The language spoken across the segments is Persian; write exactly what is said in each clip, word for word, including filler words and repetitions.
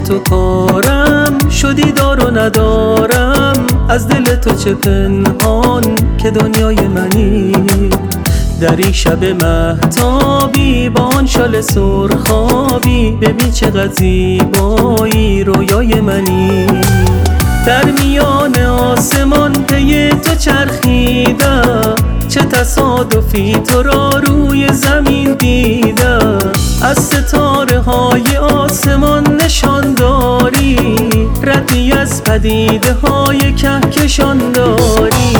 تو کارم شدی دار و ندارم، از دل تو چه پنهان که دنیای منی. در این شب مهتابی با آن شال سرخابی، ببین چقدر زیبایی رویای منی. در میان آسمان پی تو چرخیدم، چه تصادفی تو را روی زمین دیدم. از ستاره های آسمان نشان داری، ردی از پدیده های کهکشان داری.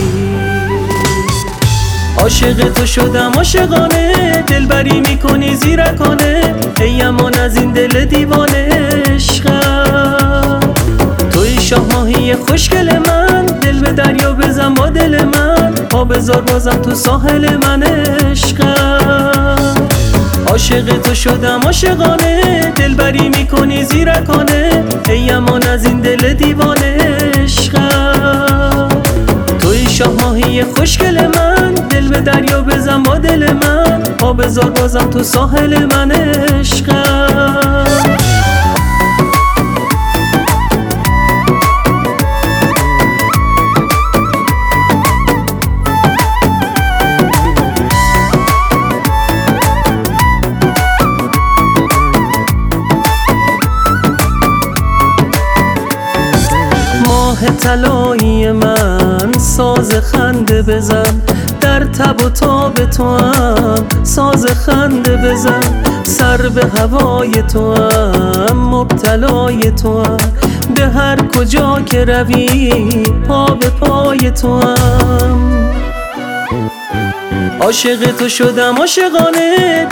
عاشق تو شدم عاشقانه، دلبری میکنی زیرکانه، ای امان از این دل دیوانه عشقم. توی شاه ماهی خوشگل من، دل به دریا بزن با دل من، پا بذار بازم تو ساحل من عشقم. عاشق تو شدم عاشقانه، دلبری میکنی زیرکانه، ای امان از این دل دیوانه عشقم. توی شاه ماهی خوشگل من، دل به دریا بزن با دل من، پا بذار بازم تو ساحل من عشقم. ماه طلایی من، ساز خنده بزن، در تب و تاب تو هم ساز خنده بزن. سر به هوای تو هم مبتلای تو هم، به هر کجا که روی پا به پای تو هم. عاشق تو شدم عاشقانه،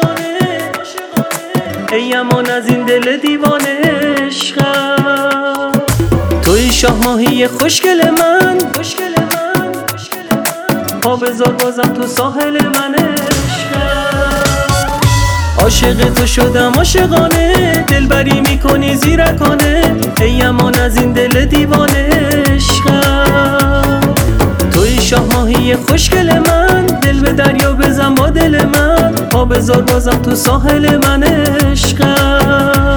ای امان از این دل دیوانه عشقم. توی شاه ماهی خوشگل من، پا بذار بازم تو ساحل من عشقم. عاشق تو شدم عاشقانه، دلبری میکنی زیرکانه، ای امان از این دل دیوانه عشقم. توی شاه ماهی خوشگل من، دل به دریا بزن با دل من، پا بذار بازم تو ساحل من عشقم.